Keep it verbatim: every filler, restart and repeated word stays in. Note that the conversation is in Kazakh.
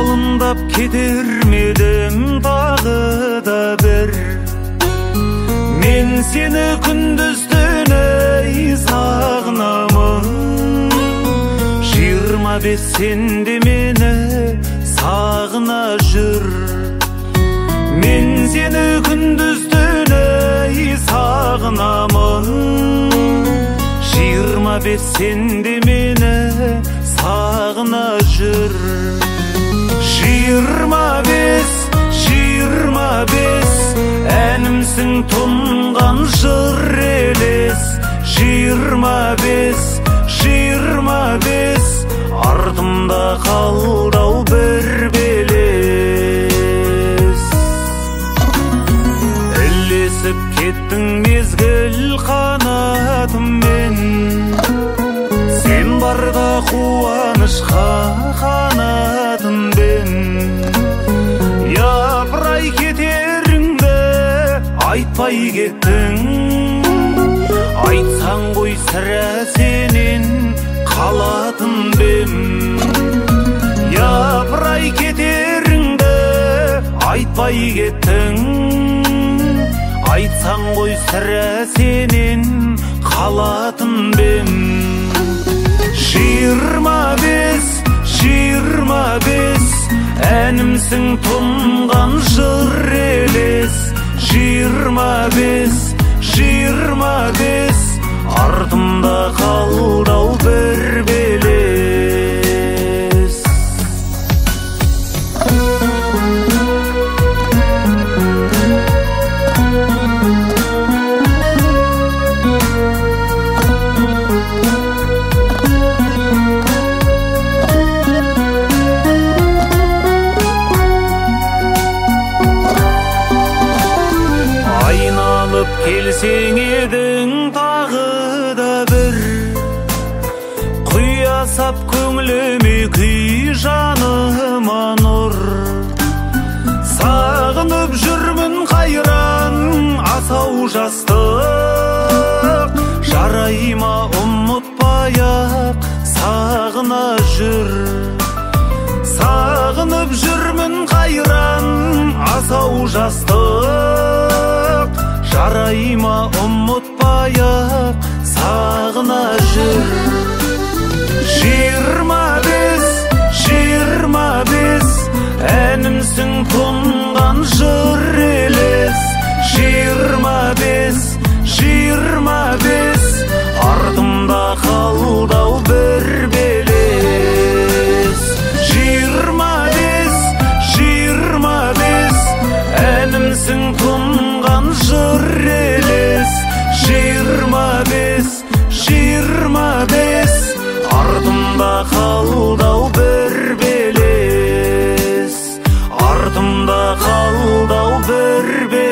жалындап кетер медің тағы да бір. Мен сені күндіз түні сағынамын. Жиырма бес сенде мені сағына жүр. Мен сені күндіз түні сағынамын. Жиырма бес сенде мені сағына жүр. Жиырма бес, жиырма бес, әнімсің тұнған жыр елес. Жиырма бес, жиырма бес, артымда қалдау бір белес. Ілесіп кеттің мезгіл қанатыммен. Сен барда қуанышқа қанатыммен. Япырай кетеріңді айтпай кеттің. Айтсаң ғой сірә сенен қалатын бем. Япырай кетеріңді айтпай кеттің. Айтсаң ғой сірә сенен қалатын бем. Жиырма бес, жиырма бес, әнімсің тұнған жыр елес. Жиырма бес, жиырма бес, артымда қалдау бір белес. Айналып келсең едің тағы да бір. Құя сап көңіліме күй, жаныма нұр. Сағынып жүрмін қайран асау жастық. Жарайма ұмытпай-ақ сағына жүр. Сағынып жүрмін қайран асау жастық. Жарайма ұмытпай-ақ сағына жүр. Жиырма бес, жиырма бес, әнімсің тұнған жыр елес. Жиырма бес, жиырма бес, артымда қалдау бір белес. Жиырма бес, жиырма бес, әнімсің тұнған жыр елес. Жиырма бес, жиырма бес, артымда қалдау бір белес. Артымда қалдау бір белес.